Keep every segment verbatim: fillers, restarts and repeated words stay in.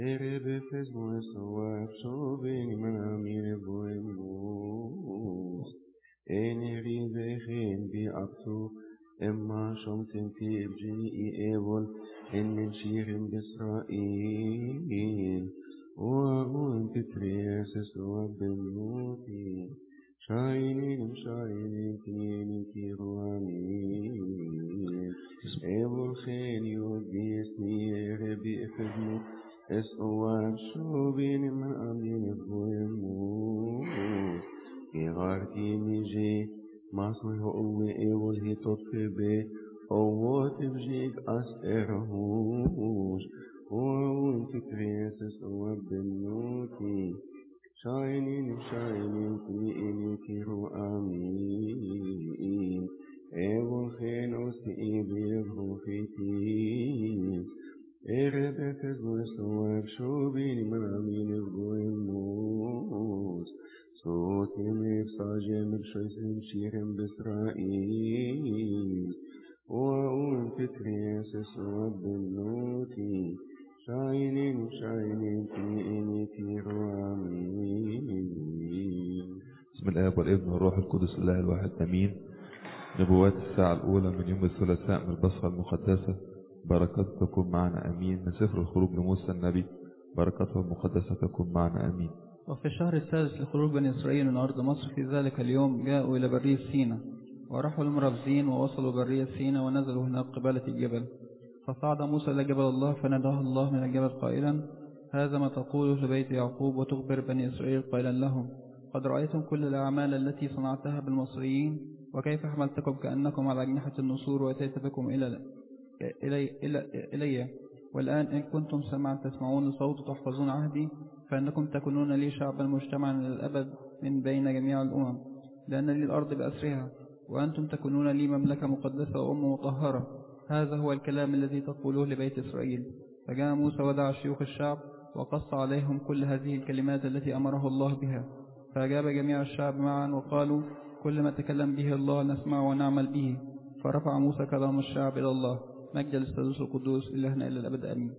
Erebefes moestoa psobeni manamire boemus. Eneri vechen bi abtu emma shomten fi ibjini i evol en min shirin bisrael. Oagun pitreses oa benuti. Shining, shining, shining, kiruamin. Evol chen yodis ni erebi efesmu. Es oab shobin man amin boemus. Gerarki nije masme howe evol hitot kebe owot evjig as erhus. Oawun tikreses oab benuti. Shining, shining, shining, kiru amin. Evol chen osti ibir profetis. Erebefes moestoa psobeni manamine boemus. Sotim efsajem shoysim shirem Bisrael. Oaun pitreses oab benuti. Shining, shining, shining, kiru amin. بسم الآب والابن والروح القدس الله الواحد أمين. نبوات الساعة الأولى من يوم الثلاثاء من البصرة المقدسة، بركات تكون معنا أمين. من سفر الخروج لموسى النبي، بركاته المقدسة تكون معنا أمين. وفي الشهر السادس لخروج بني إسرائيل من أرض مصر في ذلك اليوم جاءوا إلى برية سينا، وراحوا لمربزين ووصلوا برية سينا ونزلوا هناك قبالة الجبل. فصعد موسى إلى جبل الله فناداه الله من الجبل قائلا: هذا ما تقوله لبيت يعقوب وتخبر بني إسرائيل قائلا لهم: قد رأيتم كل الأعمال التي صنعتها بالمصريين، وكيف حملتكم كأنكم على أجنحة النسور وأتيت بكم إلى إلي, إلي, إلي. والآن إن كنتم سمعا تسمعون لصوت تحفظون عهدي، فإنكم تكونون لي شعبا مجتمعا إلى الأبد من بين جميع الأمم، لأن لي الأرض بأسرها، وأنتم تكونون لي مملكة مقدسة وأمة مطهرة. هذا هو الكلام الذي تقولوه لبيت إسرائيل. فجاء موسى ودعا شيوخ الشعب وقص عليهم كل هذه الكلمات التي أمره الله بها. فأجاب جميع الشعب معا وقالوا: كل ما تكلم به الله نسمع ونعمل به. فرفع موسى كلام الشعب إلى الله. مجد للثالوث القدوس إلهنا إلى الأبد آمين.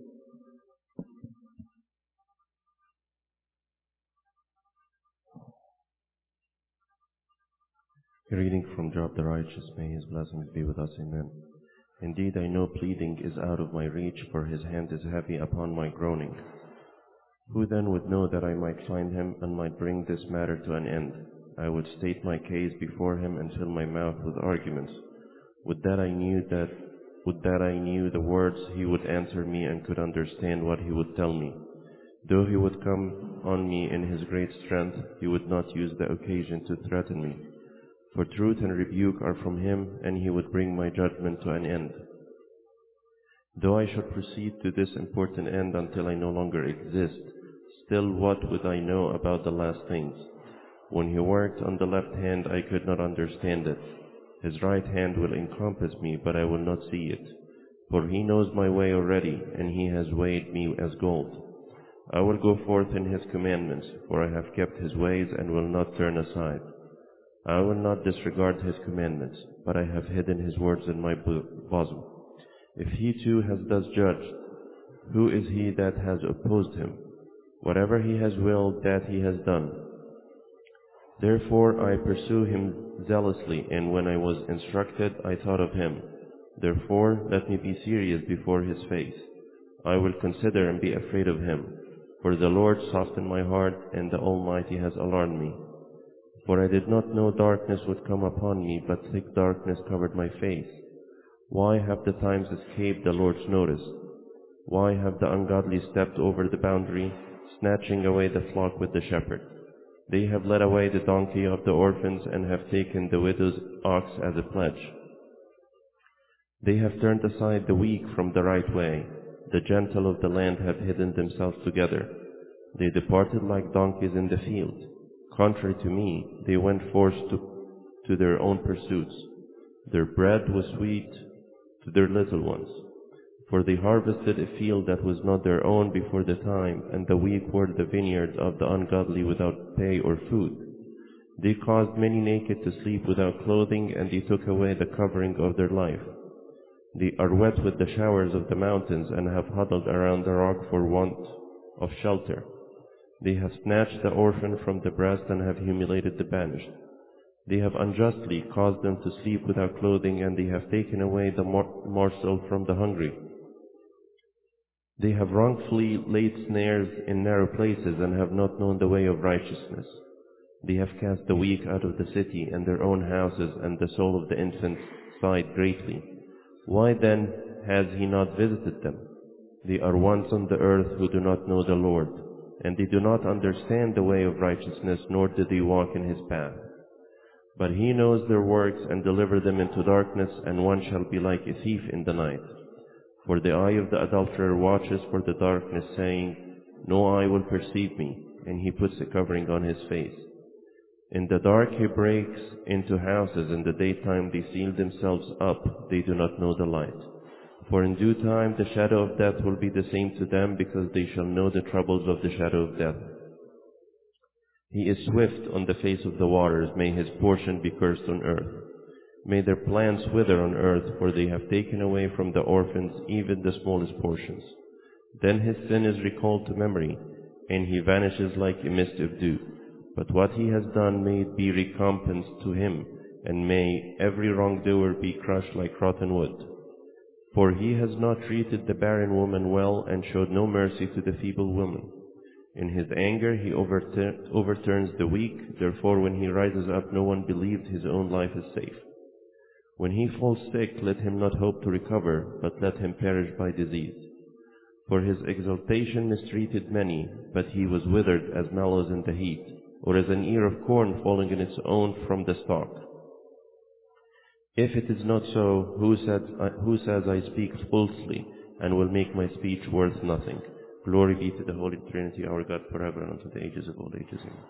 A reading from Job the righteous, may his blessings be with us, amen. Indeed, I know pleading is out of my reach, for his hand is heavy upon my groaning. Who then would know that I might find him, and might bring this matter to an end? I would state my case before him, and fill my mouth with arguments. Would that I knew that Would that I knew the words he would answer me, and could understand what he would tell me. Though he would come on me in his great strength, he would not use the occasion to threaten me. For truth and rebuke are from him, and he would bring my judgment to an end. Though I should proceed to this important end until I no longer exist, still what would I know about the last things? When he worked on the left hand, I could not understand it. His right hand will encompass me, but I will not see it. For he knows my way already, and he has weighed me as gold. I will go forth in his commandments, for I have kept his ways and will not turn aside. I will not disregard his commandments, but I have hidden his words in my bosom. If he too has thus judged, who is he that has opposed him? Whatever he has willed, that he has done. Therefore I pursue him zealously, and when I was instructed, I thought of him. Therefore let me be serious before his face. I will consider and be afraid of him. For the Lord softened my heart, and the Almighty has alarmed me. For I did not know darkness would come upon me, but thick darkness covered my face. Why have the times escaped the Lord's notice? Why have the ungodly stepped over the boundary, snatching away the flock with the shepherd? They have led away the donkey of the orphans, and have taken the widow's ox as a pledge. They have turned aside the weak from the right way. The gentle of the land have hidden themselves together. They departed like donkeys in the field. Contrary to me, they went forth to, to their own pursuits. Their bread was sweet to their little ones. For they harvested a field that was not their own before the time, and the weak were the vineyards of the ungodly without pay or food. They caused many naked to sleep without clothing, and they took away the covering of their life. They are wet with the showers of the mountains, and have huddled around the rock for want of shelter. They have snatched the orphan from the breast and have humiliated the banished. They have unjustly caused them to sleep without clothing, and they have taken away the mor- morsel from the hungry. They have wrongfully laid snares in narrow places and have not known the way of righteousness. They have cast the weak out of the city and their own houses, and the soul of the infant sighed greatly. Why then has he not visited them? They are ones on the earth who do not know the Lord, and they do not understand the way of righteousness, nor do they walk in his path. But he knows their works and deliver them into darkness, and one shall be like a thief in the night. For the eye of the adulterer watches for the darkness, saying, no eye will perceive me, and he puts a covering on his face. In the dark he breaks into houses, in the daytime they seal themselves up, they do not know the light. For in due time the shadow of death will be the same to them, because they shall know the troubles of the shadow of death. He is swift on the face of the waters, may his portion be cursed on earth. May their plants wither on earth, for they have taken away from the orphans even the smallest portions. Then his sin is recalled to memory, and he vanishes like a mist of dew. But what he has done may be recompensed to him, and may every wrongdoer be crushed like rotten wood. For he has not treated the barren woman well, and showed no mercy to the feeble woman. In his anger he overtur- overturns the weak, therefore when he rises up no one believes his own life is safe. When he falls sick, let him not hope to recover, but let him perish by disease. For his exaltation mistreated many, but he was withered as mallows in the heat, or as an ear of corn falling in its own from the stalk. If it is not so, who says, who says I speak falsely, and will make my speech worth nothing? Glory be to the Holy Trinity, our God, forever and unto the ages of all ages. Amen.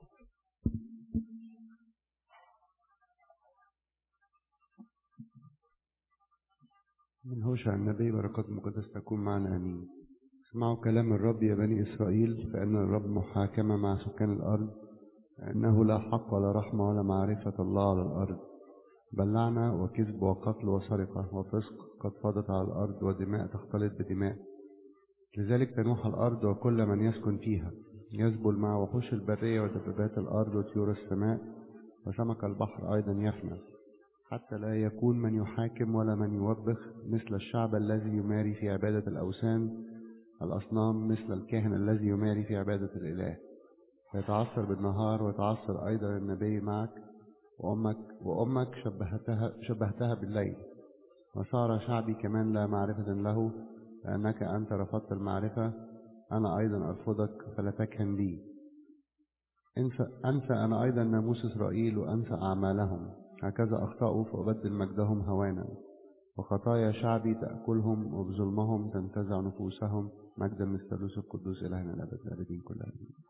من هوشع النبي بركات مقدس تكون معنا آمين. اسمعوا كلام الرب يا بني إسرائيل، فإن الرب محاكمة مع سكان الأرض، فإنه لا حق ولا رحمة ولا معرفة الله على الأرض، بل لعنة وكذب وقتل وسرقة وفسق قد فاضت على الأرض، ودماء تختلط بدماء. لذلك تنوح الأرض وكل من يسكن فيها، يذبل مع وحوش البرية ودبابات الأرض وطيور السماء، وسمك البحر أيضا يفنى، حتى لا يكون من يحاكم ولا من يوبخ، مثل الشعب الذي يماري في عبادة الأوثان الأصنام، مثل الكاهن الذي يماري في عبادة الإله. فيتعثر بالنهار ويتعثر أيضا النبي معك، وأمك وأمك شبهتها, شبهتها بالليل. وصار شعبي كمان لا معرفة له، لأنك أنت رفضت المعرفة، أنا أيضا أرفضك فلا تكهن لي. أنسى, أنسى أنا أيضا ناموس إسرائيل وأنسى أعمالهم، هكذا أخطأوا فأبدل مجدهم هوانا. وخطايا شعبي تأكلهم، وبظلمهم تنتزع نفوسهم، مجدا من الثالوث القدوس إلهنا الأبد الآبدين كلها.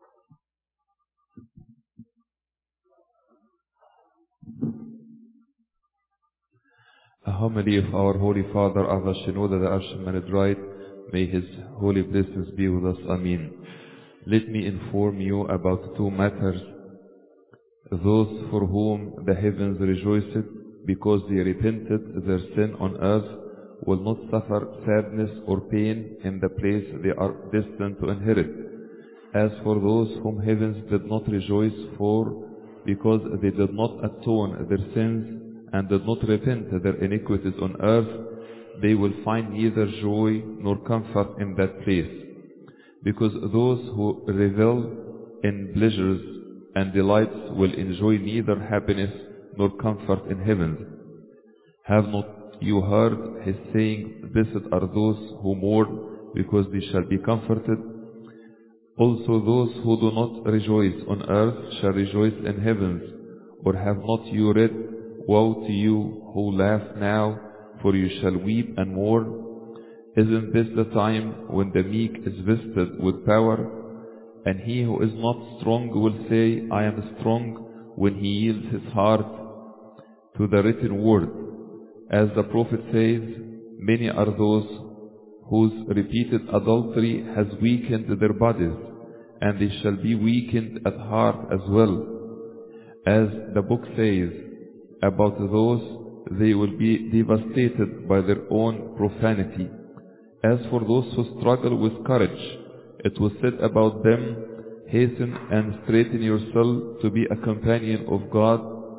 A homily of our Holy Father Ava Shenoda the Archimandrite, may his holy blessings be with us. Amen. Let me inform you about two matters. Those for whom the heavens rejoiced because they repented their sin on earth will not suffer sadness or pain in the place they are destined to inherit. As for those whom heavens did not rejoice for because they did not atone their sins and did not repent their iniquities on earth, they will find neither joy nor comfort in that place. Because those who revel in pleasures and delights will enjoy neither happiness nor comfort in heaven. Have not you heard his saying, blessed are those who mourn, because they shall be comforted? Also those who do not rejoice on earth shall rejoice in heavens. Or have not you read, woe to you who laugh now, for you shall weep and mourn? Isn't this the time when the meek is vested with power? And he who is not strong will say, I am strong, when he yields his heart to the written word. As the prophet says, many are those whose repeated adultery has weakened their bodies, and they shall be weakened at heart as well. As the book says about those, they will be devastated by their own profanity. As for those who struggle with courage It was said about them, hasten and straighten yourself to be a companion of God,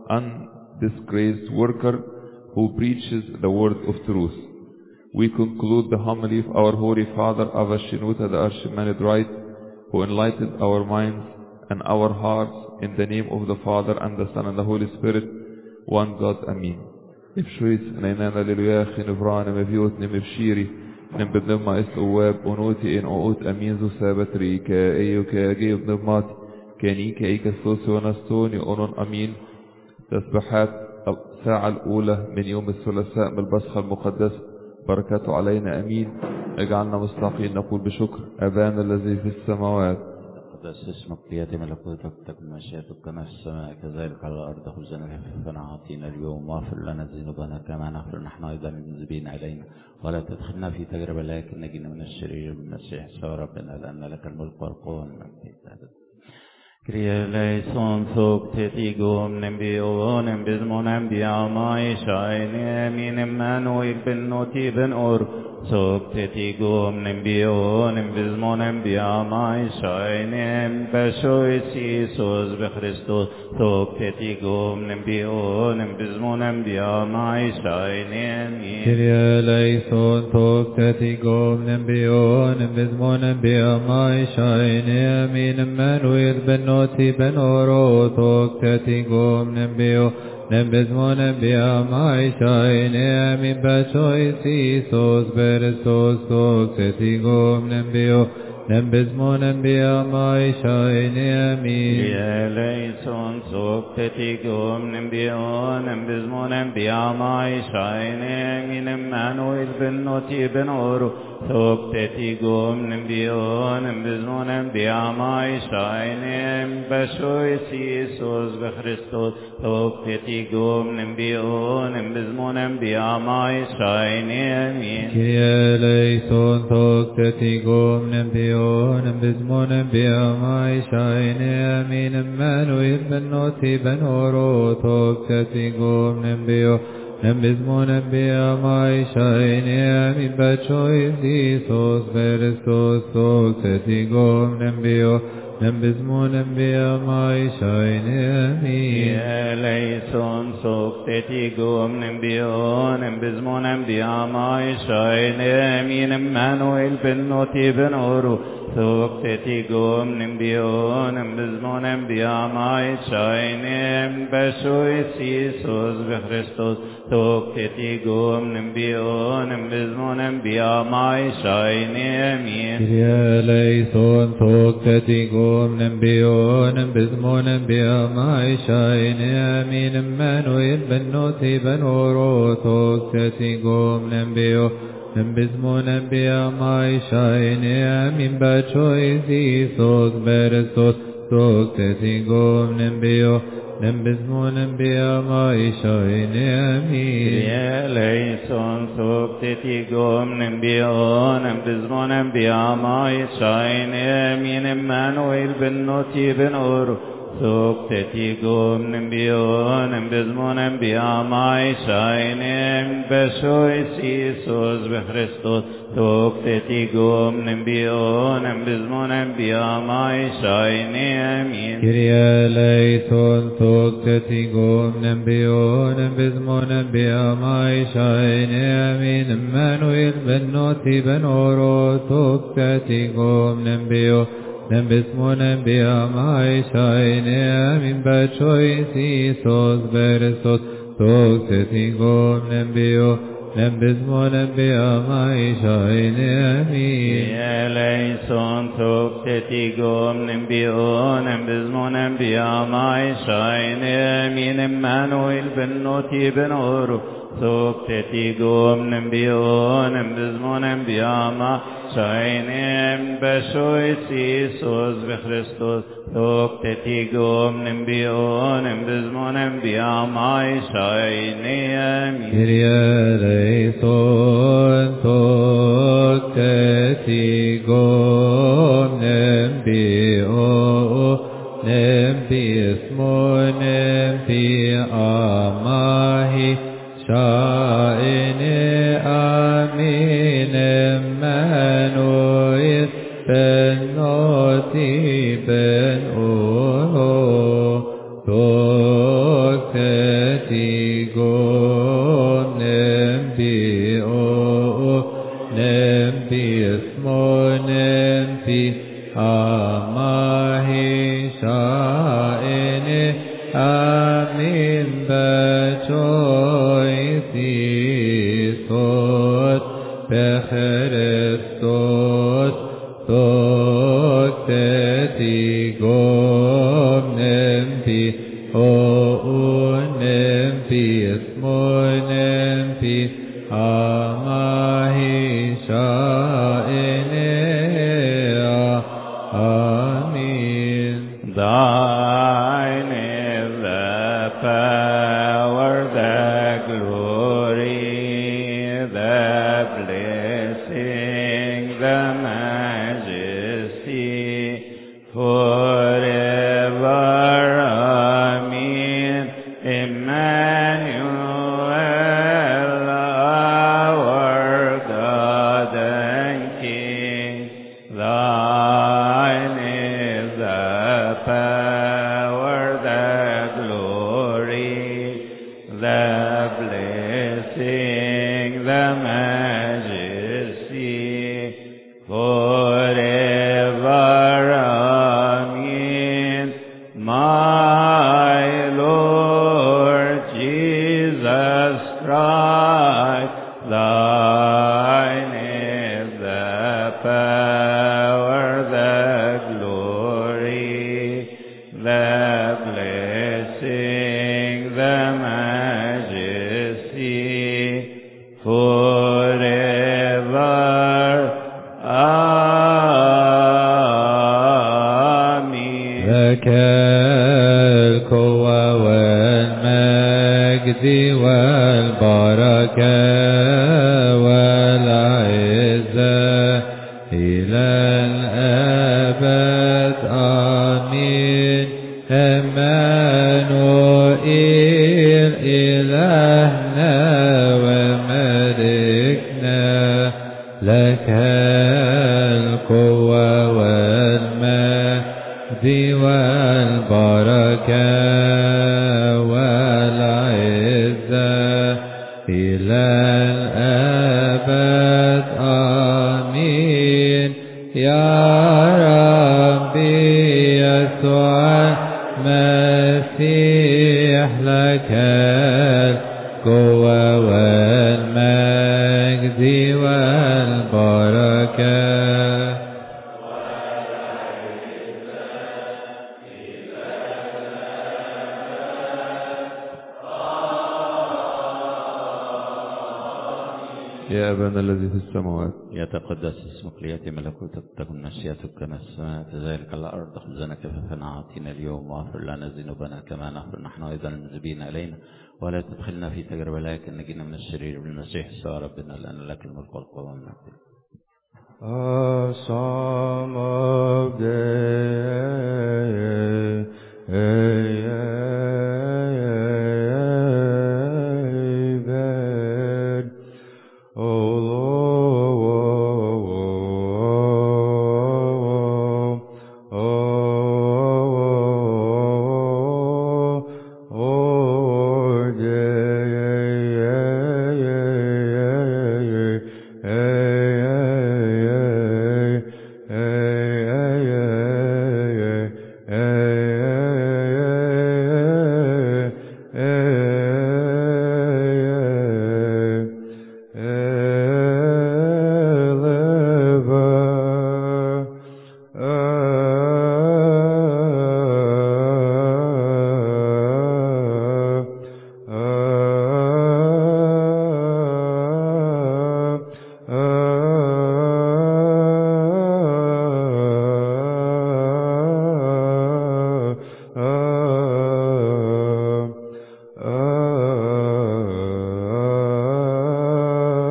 undisgraced worker who preaches the word of truth. We conclude the homily of our Holy Father, Abba Shenouda, the Archimandrite Rite, who enlightened our minds and our hearts, in the name of the Father and the Son and the Holy Spirit, one God, Amen. Ibshuis, Nainana Liluach, Nivrana, Meviot, Nimivshiri, Nimbidnima is Uweb, Unuti in Oot, Aminzu Sabatri, Ka Ayuka, Gayub Nibmat, Kanika Ika Sosi Wanastoni, Onon Amin, تسبحات الساعة الأولى من يوم الثلاثاء من البصخة المقدس، بركاته علينا أمين. اجعلنا مستحقين نقول بشكر أبانا الذي في السماوات، تقدس اسمك، ليأتي ملكوتك، تكن مشيئتك كما في السماء كذلك على الأرض. خبزنا كفافنا أعطينا اليوم، واغفر لنا ذنوبنا كما نغفر نحن أيضا للمذنبين علينا، ولا تدخلنا في تجربة لكن نجينا من الشرير بالمسيح يسوع ربنا، لأن لك الملك والقوة والمجد. Kyrie eleison soctetigum nembionem bismonem biamai shainem in Emmanuel ben noti ben or soctetigum nembionem bismonem biamai shainem beshois Isus be Christos soctetigum nembionem bismonem biamai shainem. Kyrie eleison soctetigum nembionem bismonem biamai shainem in Emmanuel ben Noti ben oro toktetigum nembio nembizmo nembia mai shaine mi bachois Isos berestos toktetigum nembio nembizmo nembia mai shaine mi. Eleison toktetigum nembio nembizmo nembia mai shaine mi Emmanuel ben Noti ben oro toktetigum nembio nembizmo nembia mai shaine beshois Isus be Christos toktetigum nembio nembizmo nembia mai shaine amin. Kyrie eleison toktetigum nembio nembizmo nembia mai shaine amin. Emmanuel ben Noti ben oro toktetigum nembio nembizmo nembia mai shaine amin. Bachois Isos berestos toktetigum nembio nembizmo nembia mai shaine amin. Eleison soctetigum nembio nembizmo nembia mai shaine amin. Emmanuel ben Noti ben oro soctetigum nembio nembizmo nembia mai shaine beshois Isus be Christos soctetigum nembio nembizmo nembia mai shaine amin. Kyrie eleison soctetigum nembio nembizmo nembia mai shaine amin. Emmanuel ben Noti ben oro soctetigum nembio nembizmo nembia mai shaine amin. Bachois Isos berestos soctetigum nembio nembizmo nembia mai shaine amin. Kyrie eleison soctetigum nembio nembizmo nembia mai shaine amin. Emmanuel ben Noti ben oro soctetigum nembio nembizmo nembia mai shaine beshois Isus be Christos soctetigum nembio nembizmo nembia mai shaine amin. Kyrie eleison soctetigum nembio nembizmo nembia mai shaine amin. Emmanuel ben Noti ben oro soctetigum nembio nembizmo nembia mai shaine amin. Bachois Isos berestos soctetigum nembio nembizmo nembia mai shaine amin. Eleison soctetigum nembio nembizmo nembia mai shaine amin. Emmanuel ben Noti ben oro soctetigum nembio nembizmo nembia mai shaine beshois Isus be Christos soctetigum nembio nembizmo nembia mai shaine amin. Kyrie eleison soctetigum nembio nembizmo nembia mai shaine amin. Emmanuel ben ben ono tokteti gon nembi o nembi esmo nembi amahi shaene amin bachoy sisot becherestot tokteti gom nembi o nembi esmo nembi amahi shaene amin. Thine is the power, the glory, the blessing, the majesty, forever. Amen. Emmanuel, our God and King, thine is the power, the glory, the blessing, the majesty, forever. Amen. My Lord Jesus Christ, thine is the power, the glory, the blessing, the majesty, forever. Amen. لك القوة والمجد والبركة والعزة إلى الأبد. آمين. إمانوئيل إلهنا وملكنا، لك القوة والمجد والبركة والعزة إلى الأبد. آمين. يا ربي يسوع المسيح، لك القوة والمجد والبركة. يا أبانا الذي في السماوات، يتقدس اسمك، ليأتي ملكوتك، تكن مشيئتك كما في السماء كذلك على الأرض. خبزنا كفافنا أعطينا اليوم، واغفر لنا ذنوبنا كما نغفر نحن أيضا المذنبين إلينا، ولا تدخلنا في تجربة لكن نجينا من الشرير. بالمسيح يسوع ربنا، لأن لك الملك والقوة والمجد. A psalm of David. O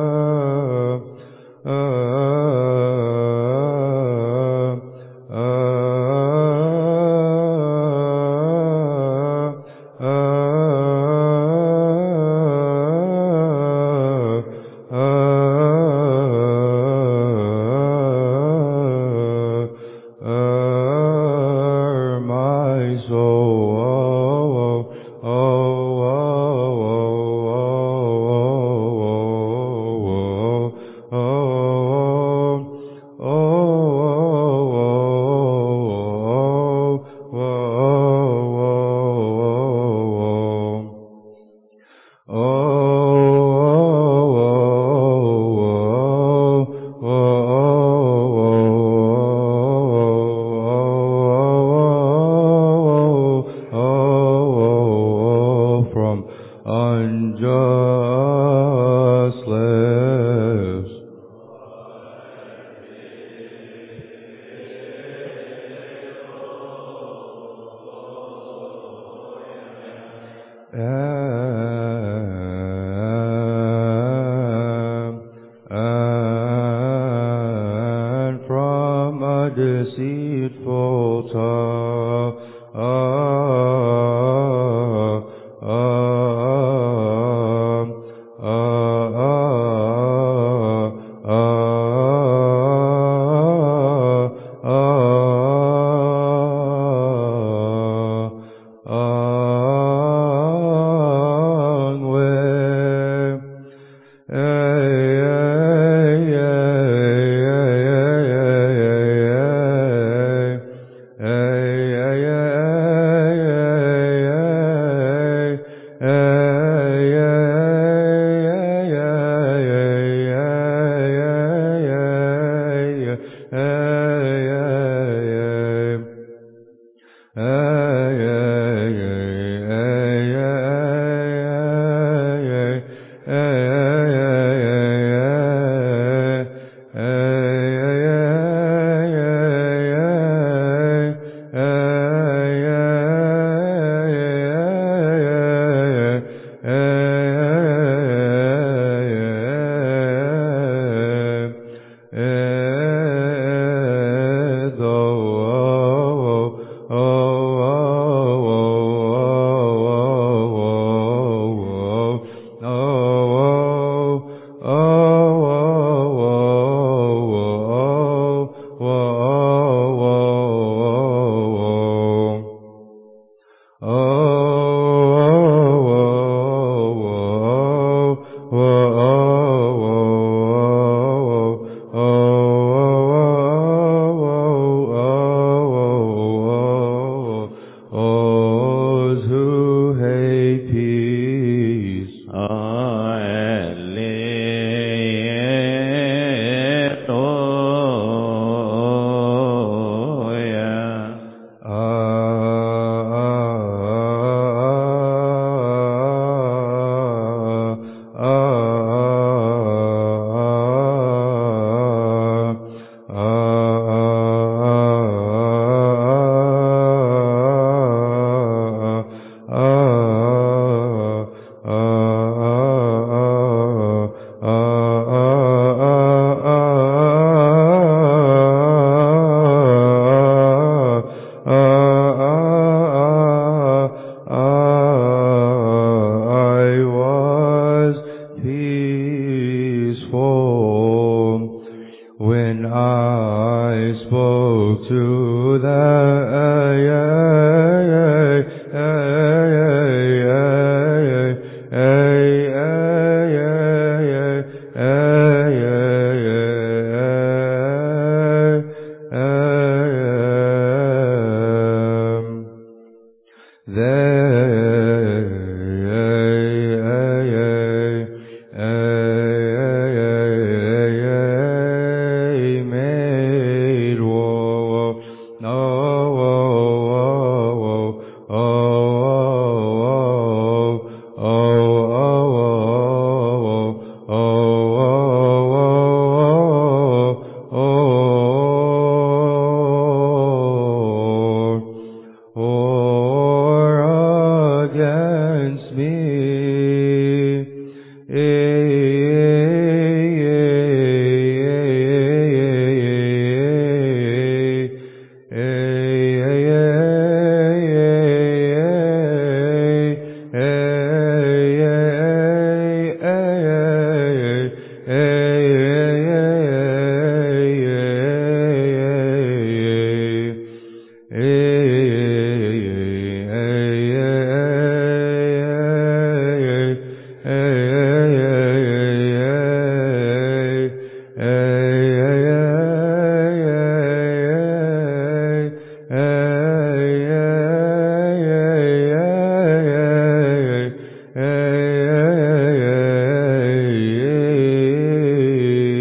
uh, and from a deceitful tongue.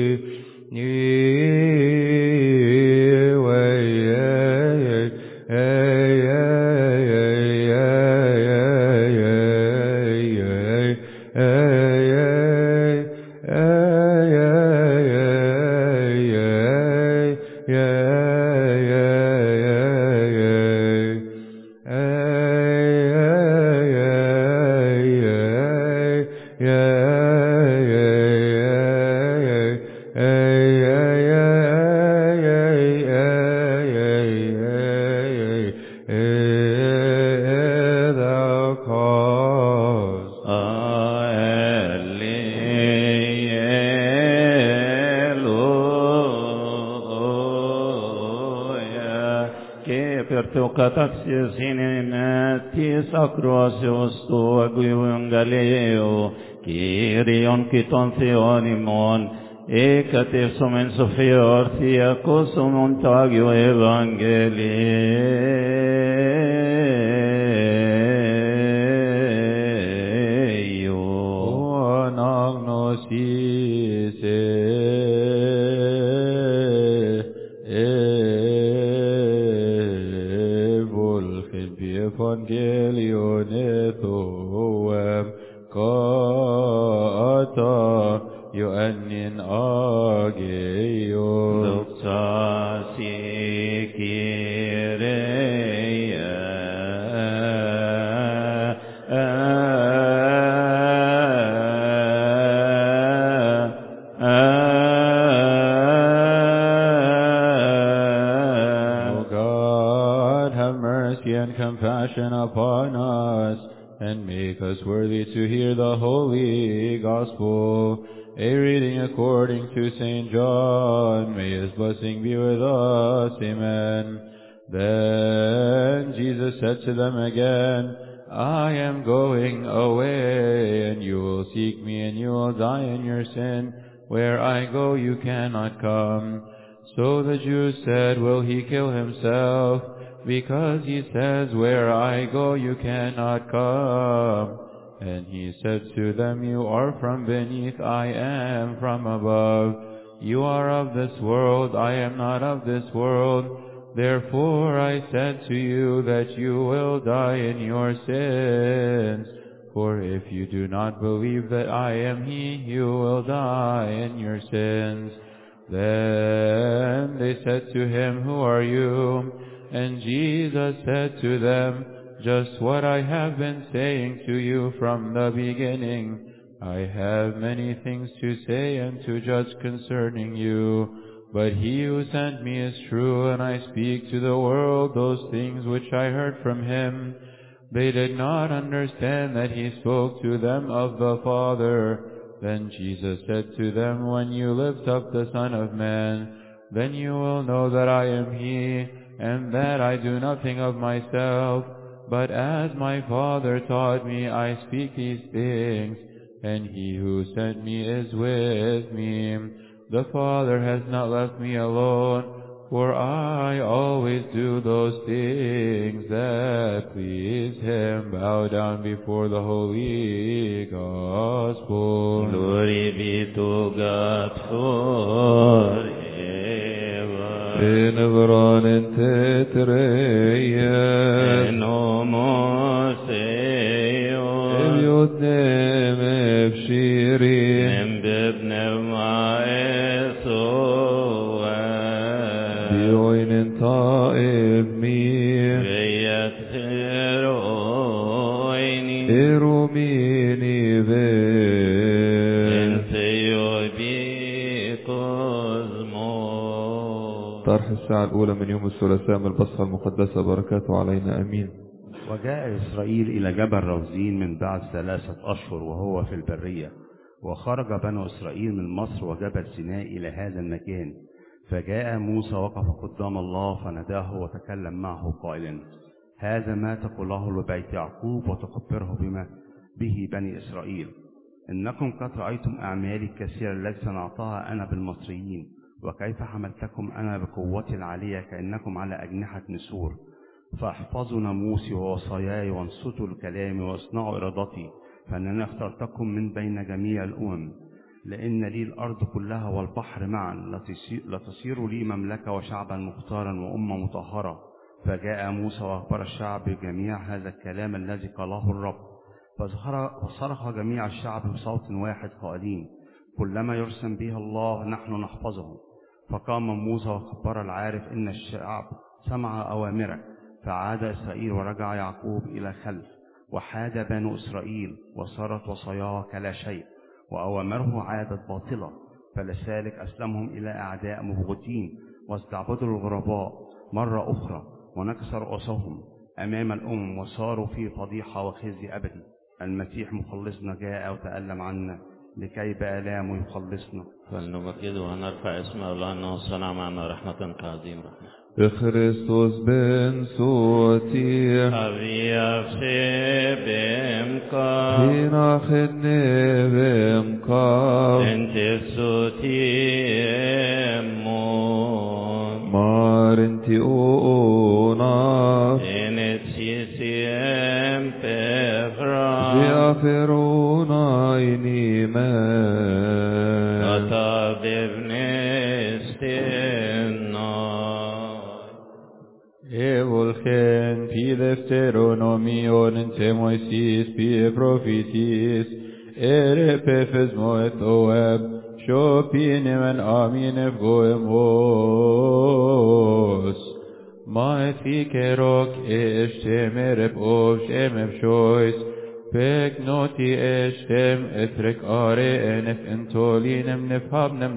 Hey que pertucataxis inetis acroasios tu aguium Galileo, Kyrion kiton theonimon, ekatif sumen sofior theakos montagio evangelio. O anagnosis Evangelion ethoem kata yuannin ageion Doxasi Kyrie compassion upon us, and make us worthy to hear the holy gospel. A reading according to Saint John. May his blessing be with us. Amen. Then Jesus said to them again, I am going away, and you will seek me, and you will die in your sin. Where I go, you cannot come. So the Jews said, will he kill himself? Because he says, where I go, you cannot come. And he said to them, you are from beneath, I am from above. You are of this world, I am not of this world. Therefore I said to you that you will die in your sins. For if you do not believe that I am he, you will die in your sins. Then they said to him, who are you? And Jesus said to them, just what I have been saying to you from the beginning. I have many things to say and to judge concerning you, but he who sent me is true, and I speak to the world those things which I heard from him. They did not understand that he spoke to them of the Father. Then Jesus said to them, when you lift up the Son of Man, then you will know that I am he, and that I do nothing of myself, but as my Father taught me, I speak these things, and he who sent me is with me. The Father has not left me alone, for I always do those things that please him. Bow down before the holy gospel. Glory be to God forever. In Hebron and Tetreia, En homoseo, Eviotnem Evshiri, En bibnev maesoa, Bioinen Taev Mir, Veyat heroini, Erumini Ve, En theobikosmo. طرح الساعة الأولى من يوم الثلاثاء من البصرة المقدسة بركاته علينا أمين. وجاء إسرائيل إلى جبل روزين من بعد ثلاثة أشهر وهو في البرية، وخرج بنو إسرائيل من مصر وجبل سيناء إلى هذا المكان. فجاء موسى وقف قدام الله فناداه وتكلم معه قائلا، هذا ما تقوله لبيت يعقوب وتخبره بما به بني إسرائيل، إنكم قد رأيتم أعمالي الكثيرة التي صنعتها أنا بالمصريين، وكيف حملتكم أنا بقوتي العالية كأنكم على أجنحة نسور. فاحفظوا ناموسي ووصاياي وانصتوا لكلامي واصنعوا إرادتي، فأنني اخترتكم من بين جميع الأمم، لأن لي الأرض كلها والبحر معا، لتصيروا لي مملكة وشعبا مختارا وأمة مطهرة. فجاء موسى وأخبر الشعب بجميع هذا الكلام الذي قاله الرب، فصرخ جميع الشعب بصوت واحد قائلين، كلما يرسم به الله نحن نحفظه. فقام موسى وخبر العارف إن الشعب سمع أوامرك. فعاد إسرائيل ورجع يعقوب إلى خلف، وحاد بنو إسرائيل، وصارت وصاياه كلا شيء، وأوامره عادت باطلة. فلذلك أسلمهم إلى أعداء مبغضين، واستعبدوا الغرباء مرة أخرى، ونكسر رؤوسهم أمام الأمم، وصاروا في فضيحة وخزي أبدي. المسيح مخلصنا جاء وتألم عنا لكي بآلامه يخلصنا. فلنمجد ونرفع اسم الله أنه صنع معنا رحمة كعظيم رحمة. Christus ben sotir. Aviav Shebemka. Hinach nevemka. Entefsutiemon. Marinti ona. Enetsisiem pefra. Ziaferuna inimen. Atabevnestina. Evolchen pi Deuteronomion ente Moisis pi prophetis ere pefes moet oeb shopinem en amin evgoem os maet fikerok eshtem erep ov shem evshois pek noti eshtem etrek are enef entolinem nefhabnem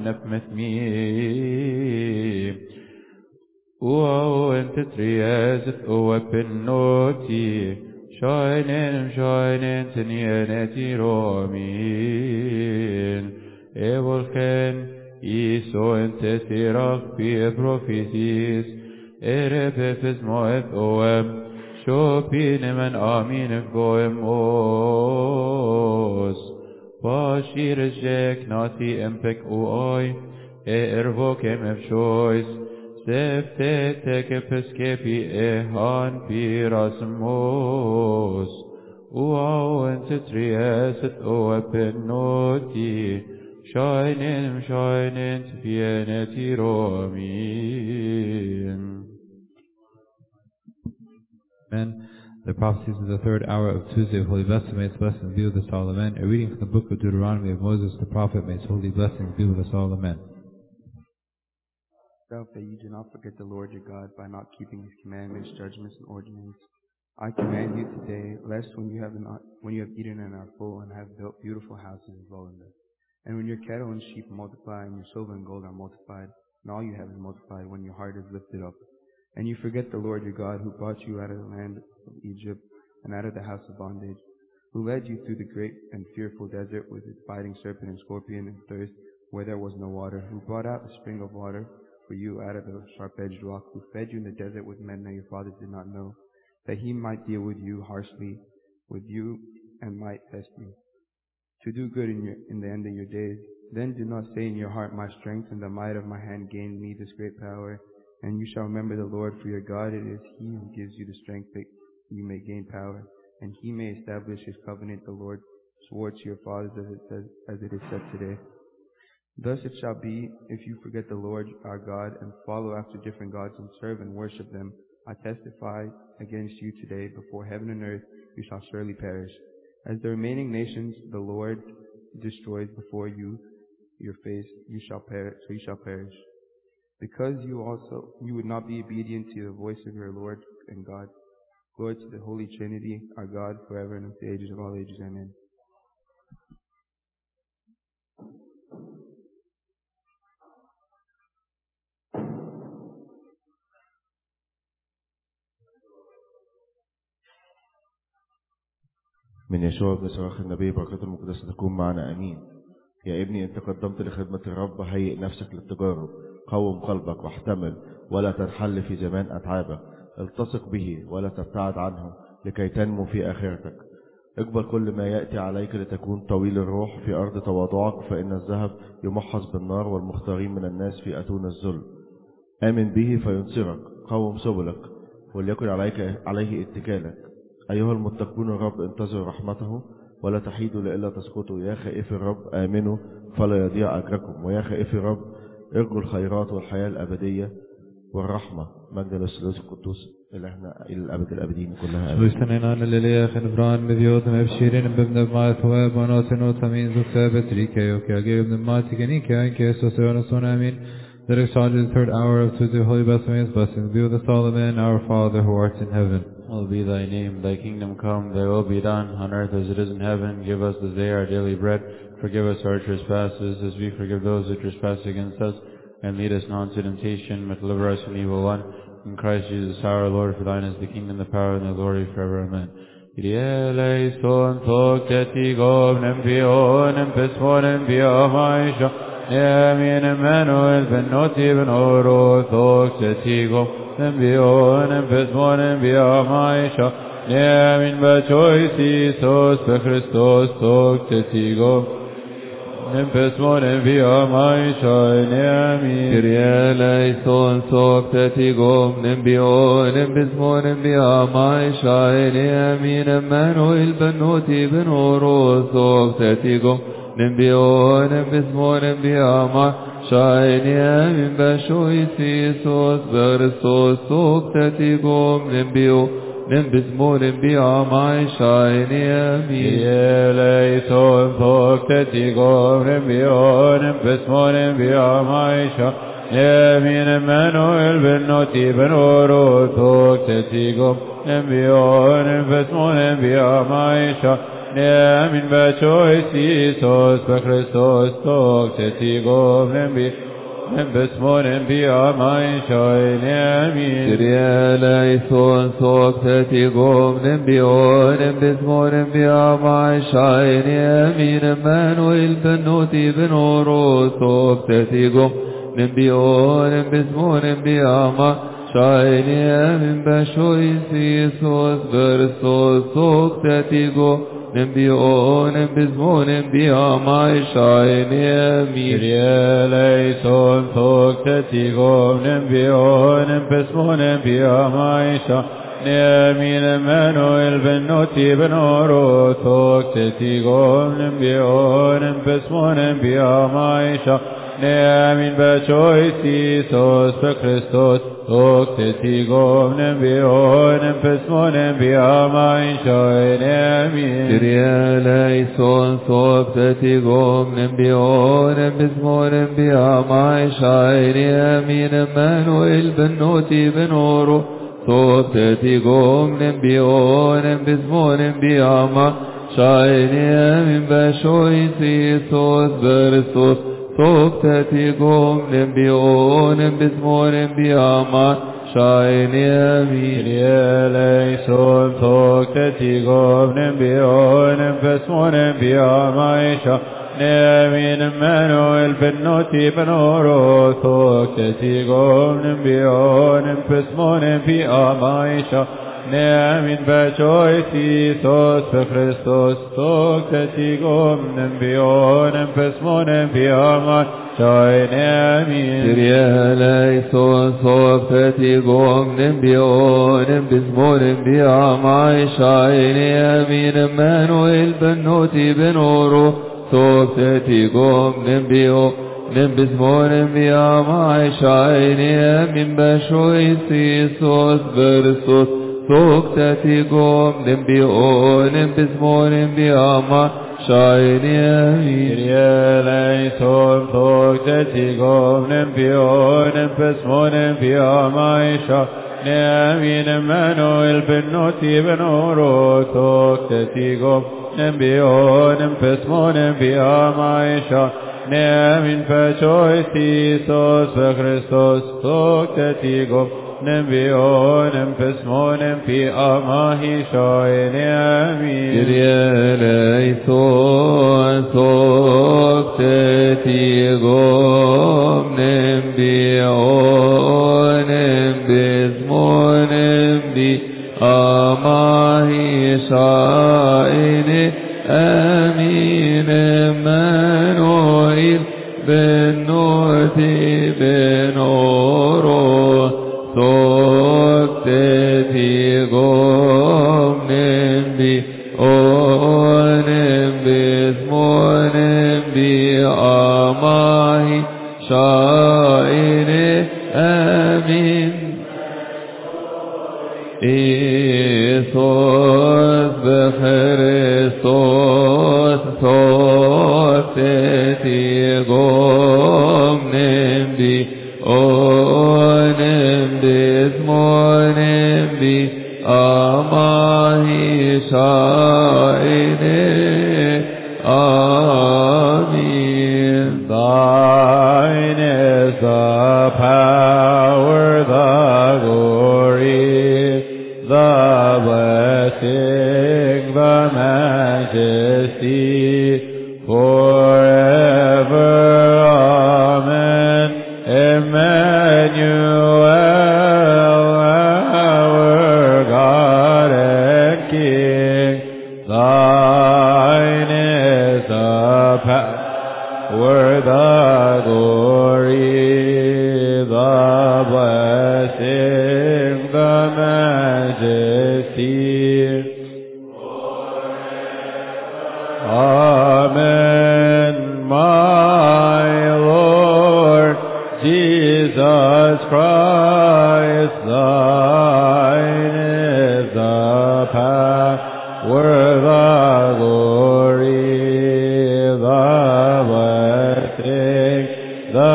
nefmetmim Uau ente triezet oe pennoti, shainen shainen tenieneti romin. Evolchen iso ente sirach pie prophesis, ere pefes moet oem, shopinem en amin evgoem os. Pashir jek nati empek uoi, e ervokem evshois, Seftetek episkepi ehan pirasmos, uau ente trieset oe pennoti, shainen shainen tfieneti romin. Amen. The prophecies of the third hour of Tuesday of Holy Blessing, may its blessings be with us all. Amen. A reading from the book of Deuteronomy of Moses the prophet, may its holy blessings be with us all. Amen. That you do not forget the Lord your God by not keeping his commandments, judgments, and ordinances. I command you today, lest when you have not, when you have eaten and are full and have built beautiful houses and dwell in them, and when your cattle and sheep multiply and your silver and gold are multiplied, and all you have is multiplied, when your heart is lifted up, and you forget the Lord your God who brought you out of the land of Egypt and out of the house of bondage, who led you through the great and fearful desert with its biting serpent and scorpion and thirst where there was no water, who brought out a spring of water for you out of the sharp-edged rock, who fed you in the desert with men that your fathers did not know, that he might deal with you harshly, with you, and might test you, to do good in, your, in the end of your days. Then do not say in your heart, my strength and the might of my hand gained me this great power, and you shall remember the Lord for your God. It is he who gives you the strength that you may gain power, and he may establish his covenant the Lord swore to your fathers as it, says, as it is said today. Thus it shall be, if you forget the Lord our God and follow after different gods and serve and worship them, I testify against you today before heaven and earth, you shall surely perish. As the remaining nations the Lord destroys before you, your face, you shall perish, so you shall perish. Because you also, you would not be obedient to the voice of your Lord and God. Glory to the Holy Trinity, our God, forever and into the ages of all ages. Amen. من يشوع بن صراخ النبي بركة المقدسة تكون معنا أمين. يا ابني أنت قدمت لخدمة الرب، هيئ نفسك للتجارب، قوم قلبك واحتمل ولا تنحل في زمان أتعابك، التصق به ولا تبتعد عنه لكي تنمو في آخرتك. اقبل كل ما يأتي عليك لتكون طويل الروح في أرض تواضعك، فإن الذهب يمحص بالنار والمختارين من الناس في أتون الذل. آمن به فينصرك، قوم سبلك وليكن عليك عليه اتكالك. أيها المتقون الرب انتظروا رحمته ولا تحيدوا لئلا تسقطوا. يا خائفي الرب آمنوا فلا يضيع أجركم، ويا خائفي الرب ارجوا الخيرات والحياة الأبدية والرحمة. مجد للثالوث القدوس إلهنا إلى الأبد الأبدين كلها آمين. Lyssnarna lilja خنفران مذيوت مبشرين بابن بمات ثواب وناصن وثمين زكسابت ريكا وكا جيب ابن ماتكني كان كيسو سيونسون آمين. Let us start the third hour of Tuesday Holy Blessings. Blessings be with us all. Amen. Our Father who art in heaven, hallowed be thy name, thy kingdom come, thy will be done, on earth as it is in heaven. Give us this day our daily bread. Forgive us our trespasses, as we forgive those who trespass against us. And lead us not into temptation, but deliver us from evil one. In Christ Jesus our Lord, for thine is the kingdom, the power, and the glory forever. Amen. Kyrie eleison, toktetigom, nempionem, pesmonem, biamaisha, Amen. Emmanuel, ben noti, ben oro, toktetigom, نبيون بزمون بيامايشا نيامين بچويس إيسوس بخريستوس توك تتيغو نبزمون بيامايشا نيامين كريا ليسون توك تتيغو نبيون بزمون بيامايشا نيامين مانويل بنوتي بنورو توك تتيغو نبيون بزمون بيامايشا شاينيا من بشويس إيسوس بخريستوس توك تتيغو نبيو نبزمون بياماي شاينيا مين يليسون توك تتيغو نبيو نبزمون بياماي شاينيا مين منويل بنوتي بنورو توك تتيغو نبيو نبزمون بياماي شاينيا نيامين بچويس إيسوس بخريستوس توك تتيغو نبي نبسمون بياماي شاي نيامين كريا ليسون توك تتيغو نبيو نبسمون بياماي شاي نيامين مانويل بنوتي بنورو توك تتيغو نبيو نبسمون بياماي شاي نيامين بچويس إيسوس بخريستوس توك تتيغو نبيون بزمون بياماي شايني مين ليسون توك تتيغو نبيون بزمون بياماي شايني مين منويل بنوتي بنورو توك تتيغو نبيون بزمون بياماي نيامين بچويس إيسوس بخريستوس توك تتيغو نبيون بزمون بياماي شاي نيامين كريا ليسون توك تتيغو نبيون بزمون بياماي شاي نيامين مانويل بنوتي بنورو توك تتيغو نبيون بزمون بياماي شاي نيامين بشويس إيسوس بخريستوس توك تتيغو نبيون بزمون بياماي شايني مين ليسون توك تتيغو نبيون بزمون بياماي شايني مين منويل بنوتي بنورو توك تتيغو نبيون بزمون بياماي نيامين بچويس إيسوس بخريستوس توك تتيغو نبيون بزمون بياماي شاي نيامين كريا ليسون توك تتيغو نبيون بزمون بياماي شاي نيامين مانويل بنوتي بنورو توك تتيغو نبيون بزمون بياماي شاي نيامين بشويس إيسوس بخريستوس توك تتيغو نبيون بزمون بياماي شايني كريا ليسون توك تتيغو نبيون بزمون بياماي شايني منويل بنوتي بنورو توك تتيغو نبيون بزمون بياماي شايني بچويس إيسوس بخريستوس توك تتيغو نبيون بزمون بياماي شايني آمين كريا ليسون توك تتيغو نبيون بزمون بياماي شايني آمين منويل بنوتي بنورو توك تتيغو نبيون بزمون بياماي شايني آمين إيسوس بخريستوس توك تتيغو نبيون بزمون بياماي شايني آمين. Thine is the power, the glory, the blessing, the majesty, forever. Amen. Emmanuel, majesty. Amen, my Lord Jesus Christ, thine is the power, the glory, the blessing, the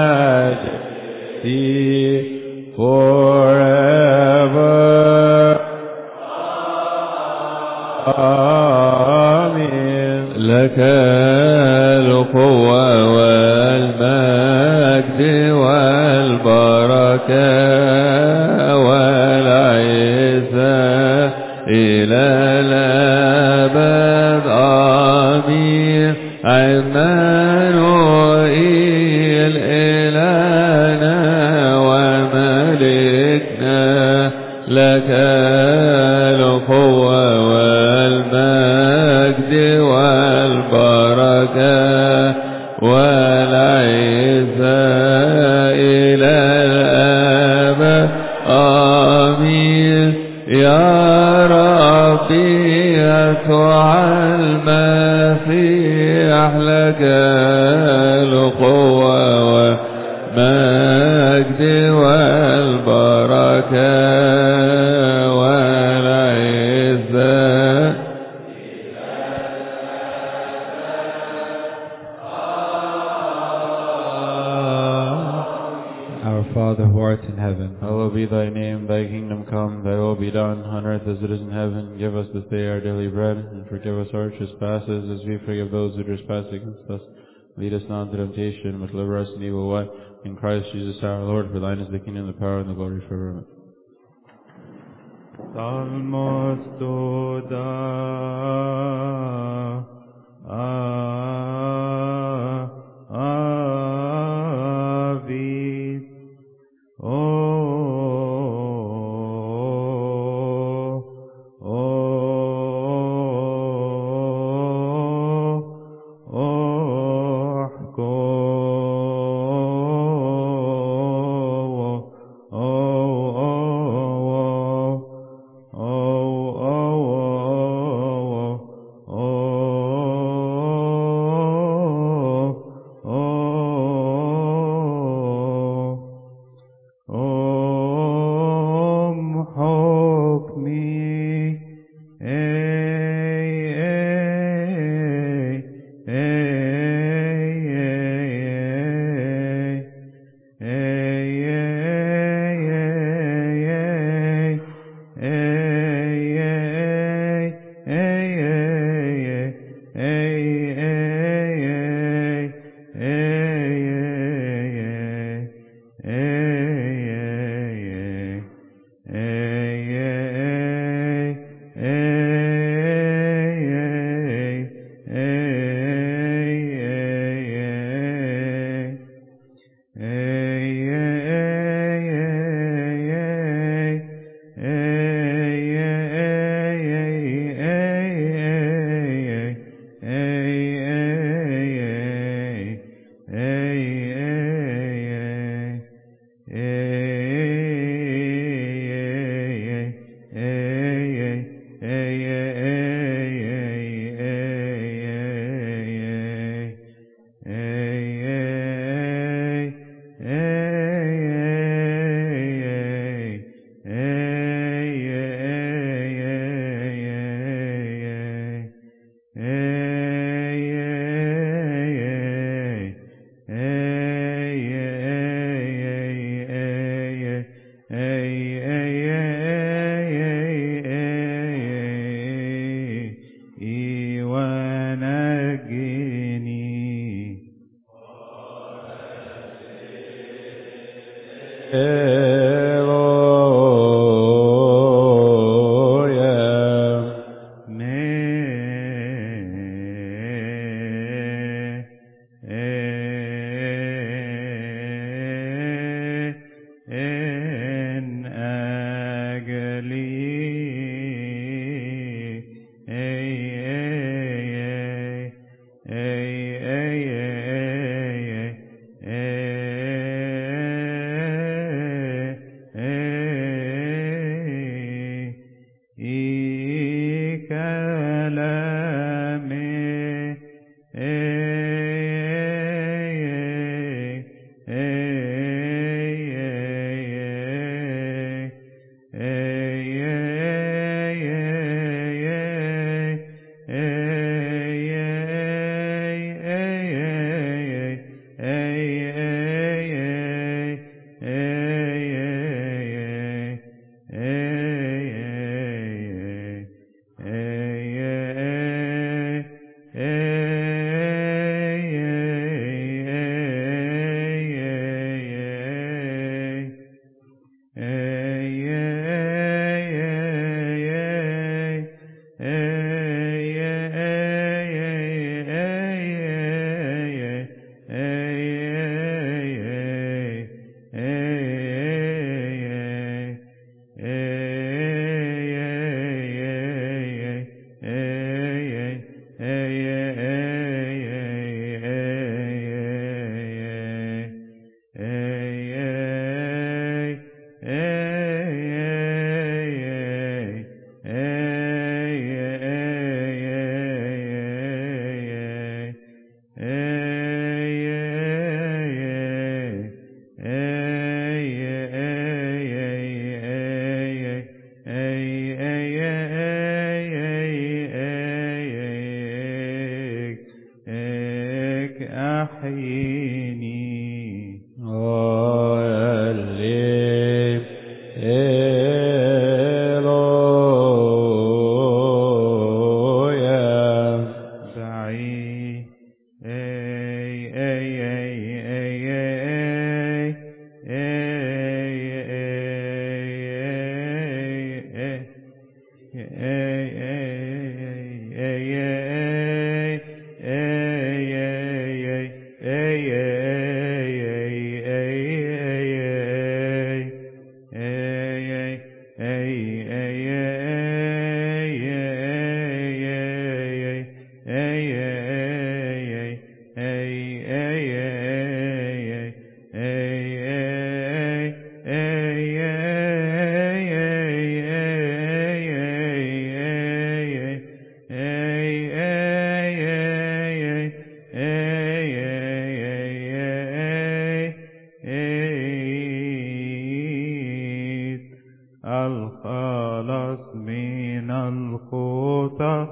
majesty, forever. آمين. لك القوة والمجد والبركة والعزة إلى الأبد. آمين. عمانوئيل إلهنا وملكنا، لك القوة والمجد والبركة والعزة إلى الأبد. آمين. يا ربي يسوع المسيح، لك القوة والمجد والبركة والعزة. Our Father who art in heaven, Hallowed be thy name, thy kingdom come, thy will be done, on earth as it is in heaven. Give us this day our daily bread, and forgive us our trespasses, as we forgive those who trespass against us. Lead us not into temptation, but deliver us from evil. One. In Christ Jesus our Lord, for thine is the kingdom, the power, and the glory forever. Salmos toda avi o o Hey, الخلاص من الخطى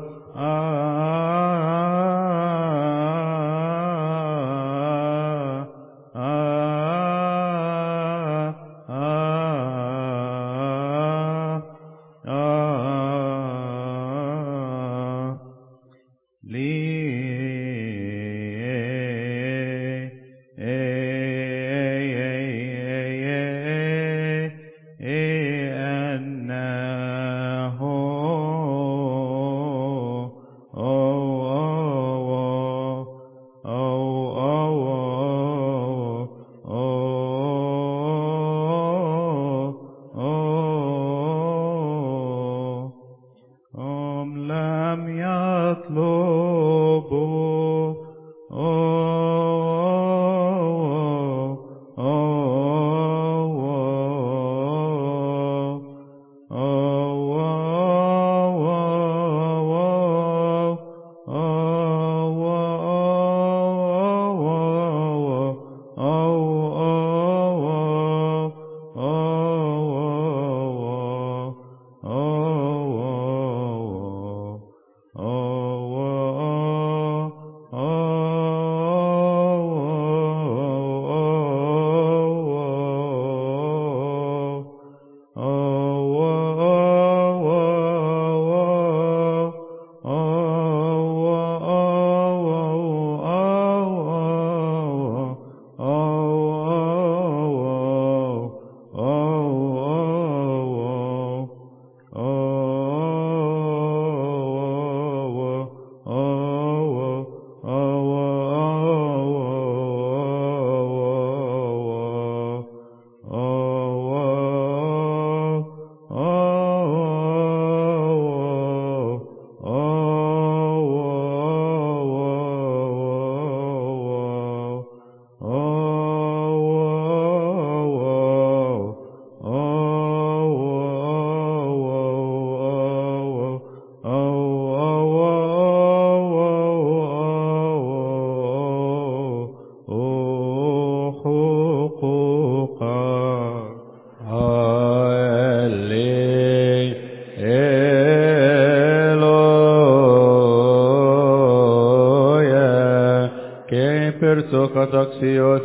Καταξιώθην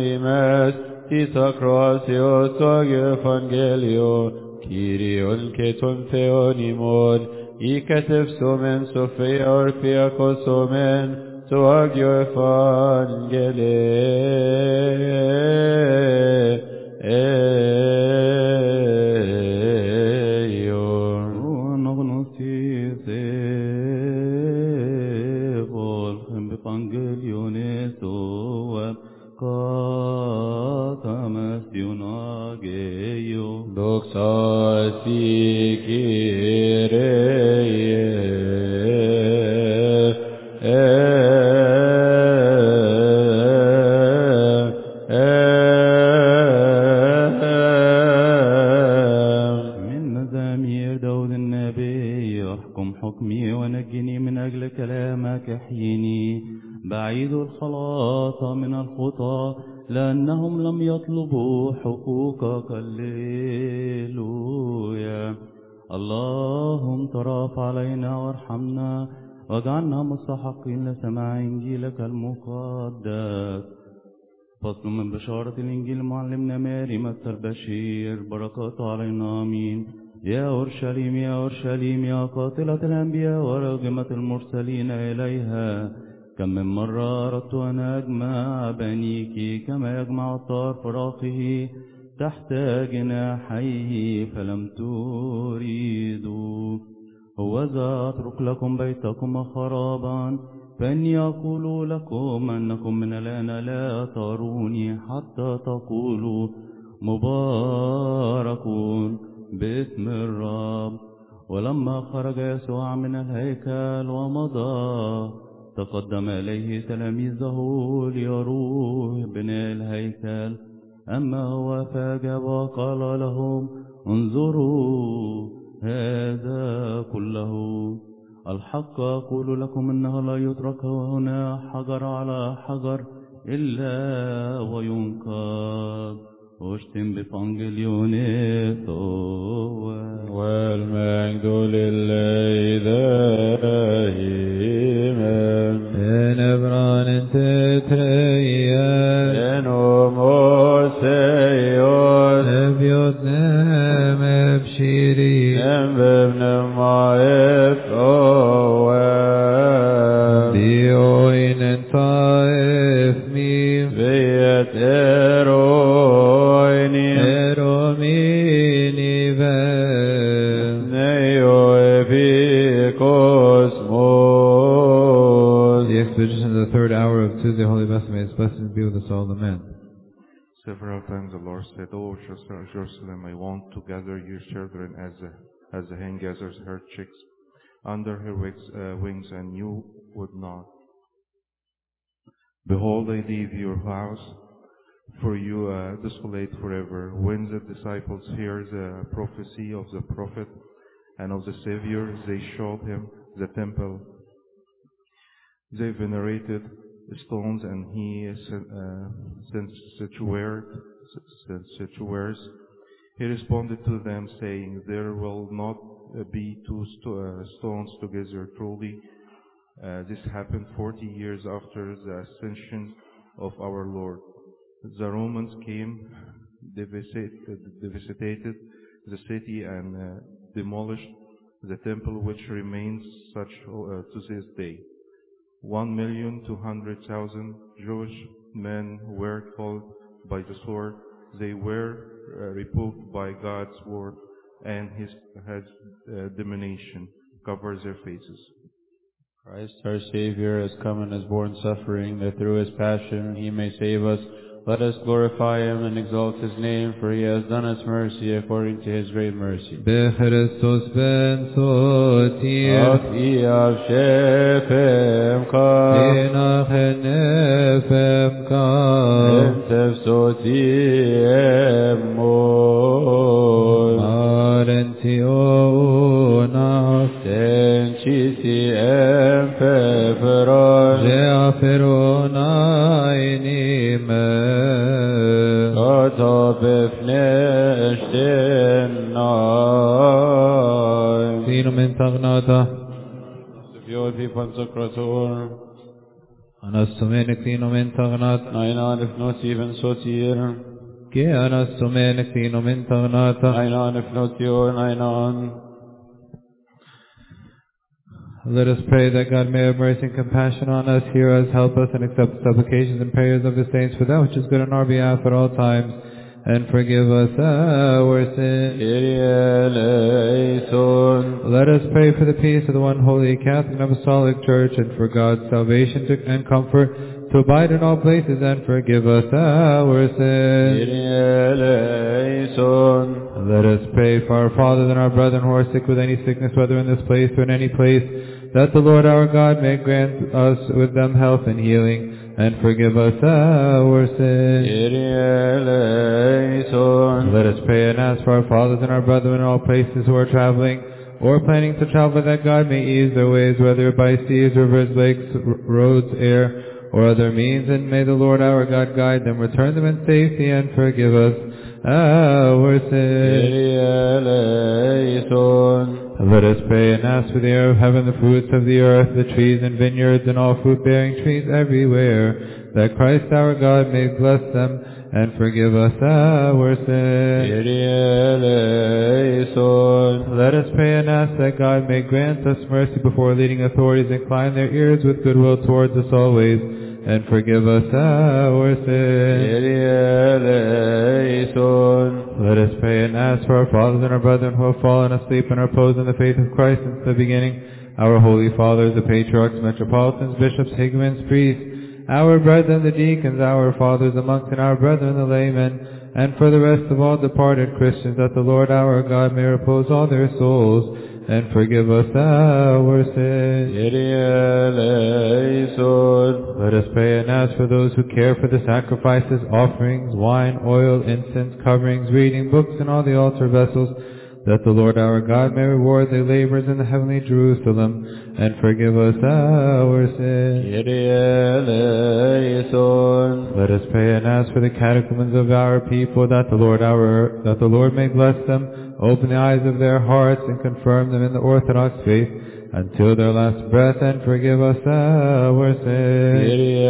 ημές της ακροάσεως του Αγίου Ευαγγέλιο, Κύριον και τον Θεόν ημών, οικετευσόμεν σοφία ορθία κοσόμεν, το Άγιο Ευαγγέλιο. Αναγνωστήσε βόλχεν Ευαγγέλιον εσωβ καταμέσιον Αγέιο. Δόξα σοι Κύριε. من مزامير داود النبي احكم حكمي ونجني من أجل كلامك احيني. بعيد الخلاص من الخطى لأنهم لم يطلبوا حقوقك. هللويا. اللهم ترأف علينا وارحمنا واجعلنا مستحقين لسماع إنجيلك المقدس. فصل من بشارة الإنجيل معلمنا ماري متى البشير، بركاته علينا آمين. يا أورشليم يا أورشليم يا قاتلة الأنبياء وراغمة المرسلين إليها، كم من مرة أردت أن أجمع بنيك كما يجمع الطائر فراخه تحت جناحيه فلم تريدوا. هوذا أترك لكم بيتكم خرابا، فإني يقول لكم أنكم من الآن لا تروني حتى تقولوا مباركون باسم الرب. ولما خرج يسوع من الهيكل ومضى تقدم إليه تلاميذه ليروه بناء الهيكل، أما هو فأجاب وقال لهم انظروا هذا كله. الحق أقول لكم إنه لا يترك هنا حجر على حجر إلا وينقض. اشتم بفانجليون والمجد لله دائما. En ebran تتريا En homoseos أبيضنا مبشري en bebne maef oem بيوين طائف ميم viet eroini أروميني بام neo epikosmos. The exposition of the third hour of Tuesday Holy Mass, may His blessings be with us all. Amen. Several times the Lord said, "O Jerusalem, I want to gather your children as a, as a hen gathers her chicks under her wings, uh, wings, and you would not. Behold, I leave your house for you uh, desolate forever." When the disciples heard the prophecy of the prophet and of the Savior, they showed him the temple. They venerated stones, and he uh, sent statuaries. He responded to them, saying, "There will not be two sto- uh, stones together. Truly, uh, this happened forty years after the ascension of our Lord." The Romans came, devastated, devastated the city, and uh, demolished the temple, which remains such uh, to this day. One million two hundred thousand Jewish men were killed by the sword. They were uh, reproved by God's word, and His has, uh, domination covers their faces. Christ our Savior has come and has borne suffering, that through His passion He may save us. Let us glorify Him and exalt His name, for He has done us mercy according to His great mercy. بخريستوس بن صوتي أطي أفشافم كا إنخ نفم كا انتف صوتي أمون مارنتي أوناف تنشيسي أم ففران جعفرون عيني ما Sino men tagnata Fioti Pansocrator Anastomenek Sino men tagnata Nainan if not even Sotir Ke anastomenek Sino men tagnata Nainan if not your Nainan. Let us pray that God may have mercy and compassion on us, hear us, help us, and accept the supplications and prayers of the saints for that which is good on our behalf at all times, and forgive us our sins. Let us pray for the peace of the one holy Catholic and Apostolic Church, and for God's salvation to, and comfort to abide in all places, and forgive us our sins. Let us pray for our fathers and our brethren who are sick with any sickness, whether in this place or in any place, that the Lord our God may grant us with them health and healing, and forgive us our sins. Let us pray and ask for our fathers and our brethren in all places who are traveling or planning to travel, that God may ease their ways, whether by seas, rivers, lakes, roads, air, or other means, and may the Lord our God guide them, return them in safety, and forgive us our sins. Let us pray and ask for the air of heaven, the fruits of the earth, the trees and vineyards, and all fruit-bearing trees everywhere, that Christ our God may bless them and forgive us our sins. Let us pray and ask that God may grant us mercy before leading authorities, incline their ears with goodwill towards us always, and forgive us our sins. Let us pray and ask for our fathers and our brethren who have fallen asleep and are reposed in the faith of Christ since the beginning, our holy fathers, the patriarchs, metropolitans, bishops, higumens, priests, our brethren, the deacons, our fathers, the monks, and our brethren, the laymen, and for the rest of all departed Christians, that the Lord our God may repose all their souls, and forgive us our sins. Let us pray and ask for those who care for the sacrifices, offerings, wine, oil, incense, coverings, reading books, and all the altar vessels, that the Lord our God may reward their labors in the heavenly Jerusalem, and forgive us our sins. Let us pray and ask for the catechumens of our people, that the Lord our that the Lord may bless them, open the eyes of their hearts, and confirm them in the Orthodox faith until their last breath, and forgive us our sins.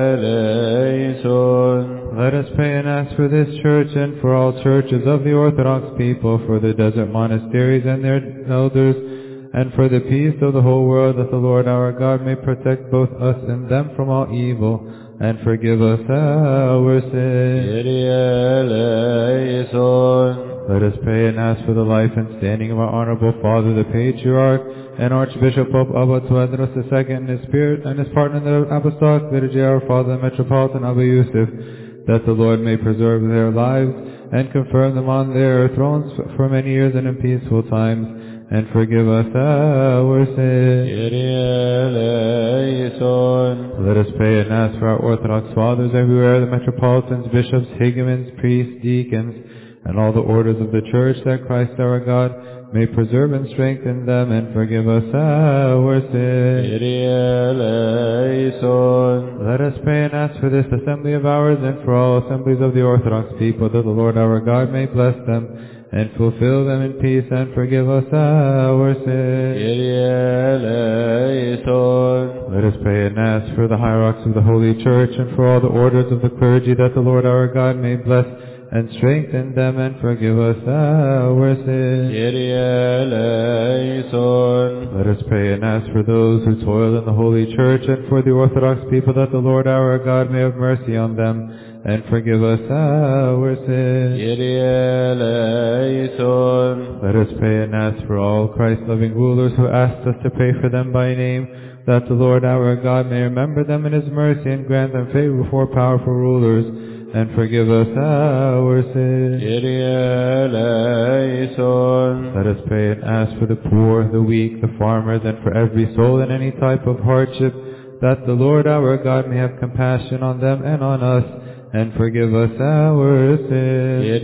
Let us pray and ask for this church and for all churches of the Orthodox people, for the desert monasteries and their elders, and for the peace of the whole world, that the Lord our God may protect both us and them from all evil, and forgive us our sins. Let us pray and ask for the life and standing of our honorable Father, the Patriarch, and Archbishop Pope Abba Tewodros the Second, and his spirit and his partner in the apostolic liturgy, our Father, the Metropolitan Abba Yusuf, that the Lord may preserve their lives and confirm them on their thrones for many years and in peaceful times, and forgive us our sins. Let us pray and ask for our Orthodox fathers everywhere, the metropolitans, bishops, higumens, priests, deacons, and all the orders of the church, that Christ our God may preserve and strengthen them, and forgive us our sins. Let us pray and ask for this assembly of ours and for all assemblies of the Orthodox people, that the Lord our God may bless them and fulfill them in peace, and forgive us our sins. Let us pray and ask for the hierarchs of the Holy Church and for all the orders of the clergy, that the Lord our God may bless and strengthen them, and forgive us our sins. Let us pray and ask for those who toil in the Holy Church and for the Orthodox people, that the Lord our God may have mercy on them, and forgive us our sins. Let us pray and ask for all Christ-loving rulers who asked us to pray for them by name, that the Lord our God may remember them in his mercy and grant them favor before powerful rulers, and forgive us our sins. Let us pray and ask for the poor, the weak, the farmers, and for every soul in any type of hardship, that the Lord our God may have compassion on them and on us, and forgive us our sins.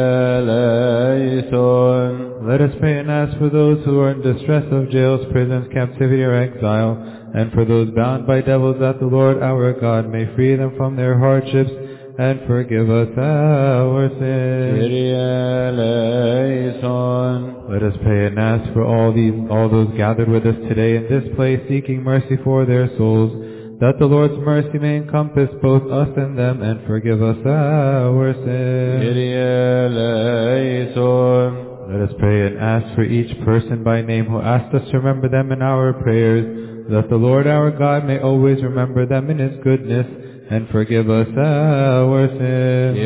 Let us pray and ask for those who are in distress of jails, prisons, captivity, or exile, and for those bound by devils, that the Lord our God may free them from their hardships, and forgive us our sins. Let us pray and ask for all these, all those gathered with us today in this place, seeking mercy for their souls, that the Lord's mercy may encompass both us and them, and forgive us our sins. Let us pray and ask for each person by name who asked us to remember them in our prayers, that the Lord our God may always remember them in his goodness, and forgive us our sins.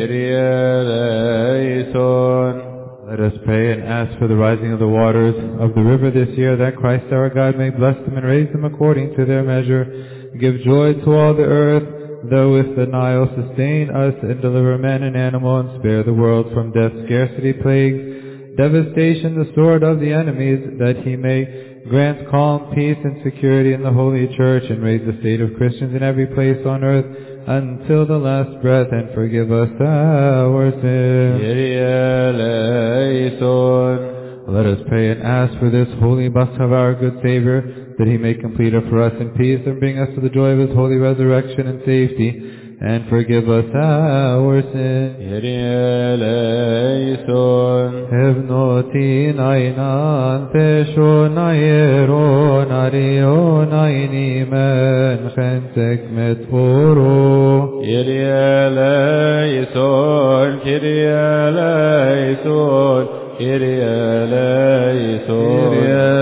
Let us pray and ask for the rising of the waters of the river this year, that Christ our God may bless them and raise them according to their measure. Give joy to all the earth, though with the Nile sustain us, and deliver man and animal, and spare the world from death, scarcity, plagues, devastation, the sword of the enemies, that he may grant calm, peace, and security in the Holy Church, and raise the state of Christians in every place on earth until the last breath, and forgive us our sins. Let us pray and ask for this holy bus of our good Savior, that he may complete it for us in peace, and bring us to the joy of his holy resurrection and safety, and forgive us our sins. Evnoti nainan tesho nairo nario naini men chensek met oro. Kyrie eleison, Kyrie eleison, Kyrie eleison,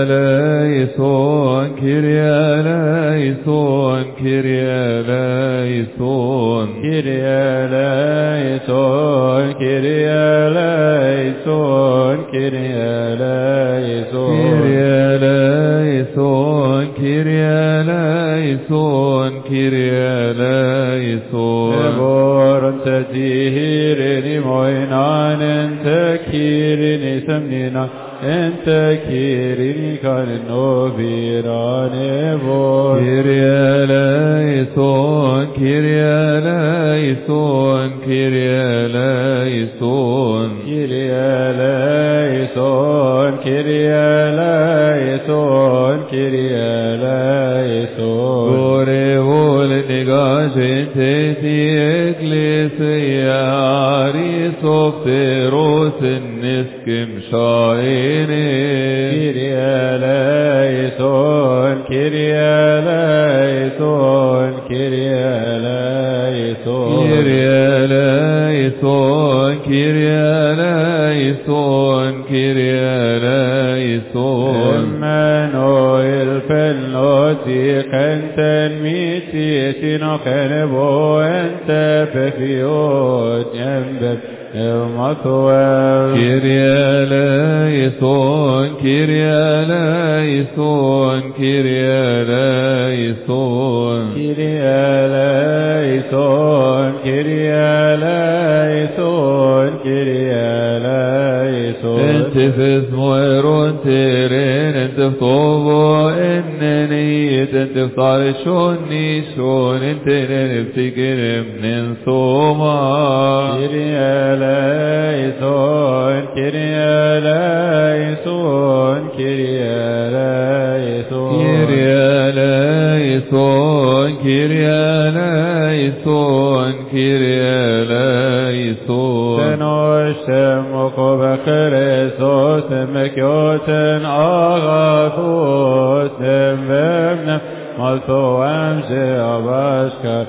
Kyrie eleison, Kyrie eleison, Kyrie eleison, Kyrie eleison, Kyrie eleison, eleison, Kyrie eleison, Kyrie eleison. Evoron tetihirini moinan ente kirini semnina ente kirini kanin noviran evor. Kyrie eleison, Kyrie eleison, Kyrie eleison. Kyrie eleison, Kyrie eleison, Kyrie eleison. Gore vol negajente ti ecclesia arisopteros niskim shaine. Kyrie eleison, Kyrie eleison, Kyrie eleison. Kyrie eleison, Kyrie eleison, Kyrie eleison. Emmanuel felnoti kenten miti sino kenebo ente pefiot yembet elmatuel. Kyrie eleison, Kyrie eleison, Kyrie eleison. Kyrie eleison, Kyrie eleison, Kyrie eleison. Ente fesmo eron teren, ente ftovo enneniyet, ente ftarishoni shon, ente neniftikirim nen soma. Kyrie eleison, Kyrie eleison, Kyrie eleison. Kyrie eleison, Kyrie eleison, Kyrie eleison. Tenoshem okobe Christos, temekyoten agathos, temvemnem maltoem sheabashkar.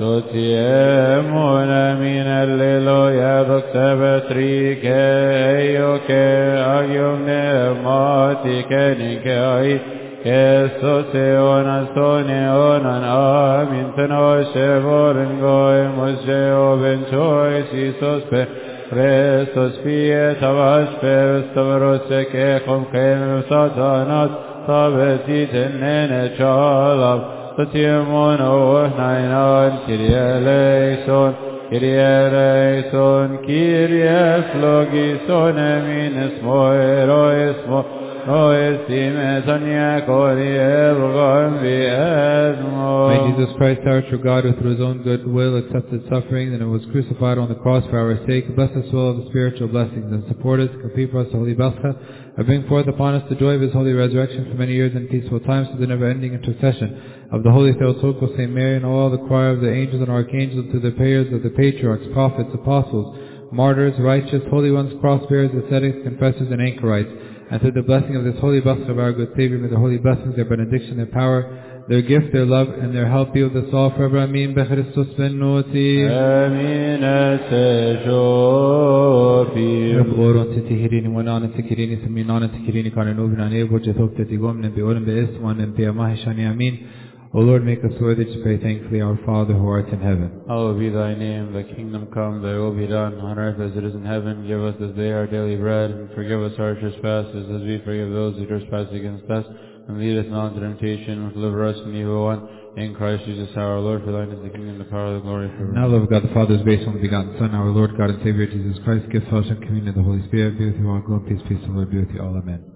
Sotiemon amin alleluia doxabetrike eioke agium pneumatike nikei Kestos eonas ton eonan amin tenoshe voren goemos jeoven chois Isos pe Christos fiet avash per stavros ekechom kem satanas tabetit ennene chalav Sotiemon ohnainad Kyrie eleison, Kyrie eleison, Kyrie flogison emin esmo ero esmo no estime sanya kori evgam vi esmo. May Jesus Christ, our true God, who through his own good will accepted suffering and was crucified on the cross for our sake, bless us all of the spiritual blessings and support us, complete for us the Holy Bascha, and bring forth upon us the joy of his holy resurrection for many years and peaceful times to the never-ending intercession of the Holy Theotokos, Saint Mary, and all the choir of the angels and archangels, to the prayers of the patriarchs, prophets, apostles, martyrs, righteous, holy ones, cross-bearers, ascetics, confessors, and anchorites, and through the blessing of this holy Bascha of our good Savior, may the holy blessings, their benediction, their power, their gift, their love, and their help be with us all forever. Amen. Bechristos ben noti. Amen. Eseshofi. Rabboron titihirini wanan tikirini saminan tikirini kananubin anevo jethok tetigom nembeorim beeswan nembeamahishani. Amen. O Lord, make us worthy to pray thankfully, our Father who art in heaven. Hallowed be thy name, thy kingdom come, thy will be done, on earth as it is in heaven. Give us this day our daily bread, and forgive us our trespasses, as we forgive those who trespass against us. And lead us not into temptation, but deliver us from the evil one. In Christ Jesus our Lord, for thine is the kingdom, the power, and the glory forever. Now, love of God the Father's grace, only begotten Son, our Lord God and Savior Jesus Christ, give fellowship, communion of the Holy Spirit, be with you all, go in peace, peace, and Lord be with you all. Amen.